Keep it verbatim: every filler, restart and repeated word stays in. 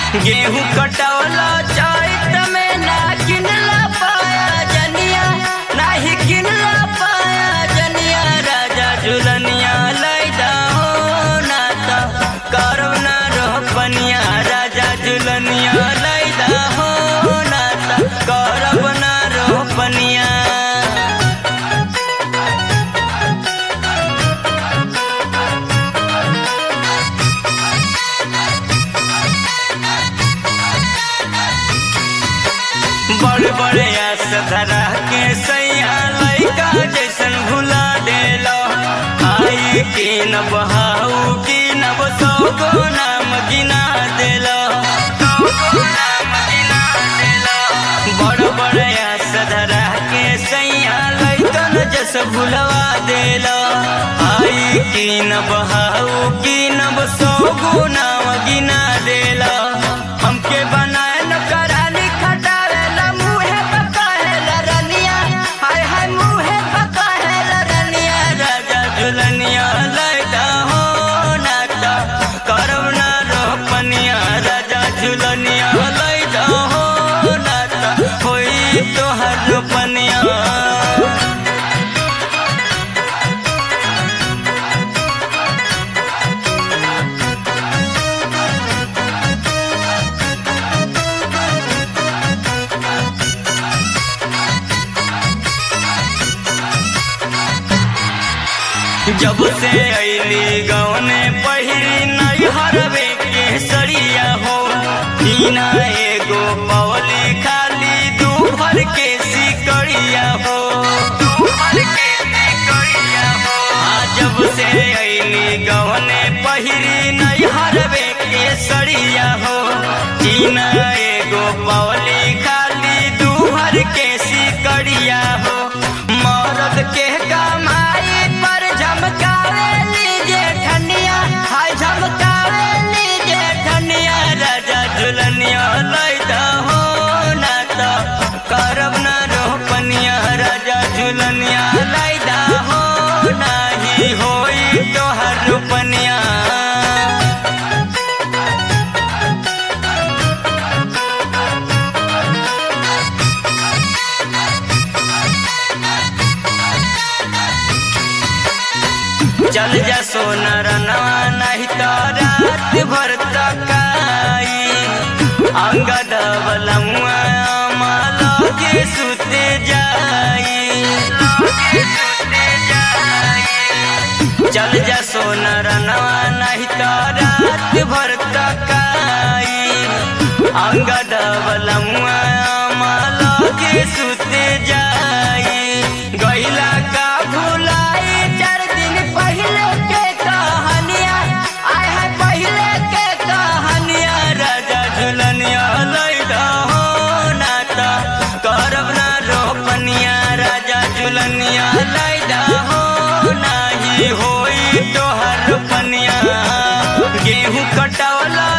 गेहूं कटवला चैत में ना किनला पाया जनिया, नाही किनला पाया जनिया। राजा झुलनिया लैदा हो ना त करब ना रोपनिया। राजा झुलनिया लैदा हो ना त करब ना रोपनिया। बड़े बड़े आस धरा के सैया लैका जैसन भुला देलो। आई की न बहाऊ की न सौ को नाम गिना देलो। बड़ बड़े आस धरा के सैया लैकन जस भुलवा देलो। आई की न बहाऊ की न सौ को नाम गिना देलो। हमके बनाए न करानी खटावेला मुहे पकाहेला रनिया। हाय हाय मुहे पकाहेला रनिया। राजा झुलनिया लैदा हो ना त करब ना रोपनिया। राजा झुलनिया लैदा हो ना त होई तोहार रोपनिया। जब से अली गौने पहिरी नहीं हरवे के सरिया हो। दीना एगो पवली खाली दू भर के सिकड़िया हो। हाँ जब से अली गौने पहिरी नहीं हरवे के सरिया हो। दीना एगो पवली खाली दू भर के सिकड़िया हो। मरद के कमाई पर झमकावे लीजे ठनिया। हाय झमकावे लीजे ठनिया। राजा झुलनिया लैदा हो ना त करब ना रोपनिया। राजा झुलनिया लैदा हो नाही होई तोहार रोपनिया। चल जा सोना रनवा नहीं तो रात भर तकाई। अंगद बलमुआ माला के सुते जाई। चल जा सोना रनवा नहीं तो रात भर तकाई। अंगद बलमुआ माला के सुते जाई। गैला का भुलाई चार दिन पहले के कहानिया। आय है पहले के कहानिया। राजा झुलनिया लैदा हो ना त करब ना रोपनिया। राजा झुलनिया लैदा हो नाही होई तोहार रोपनिया। गेहूं कटवला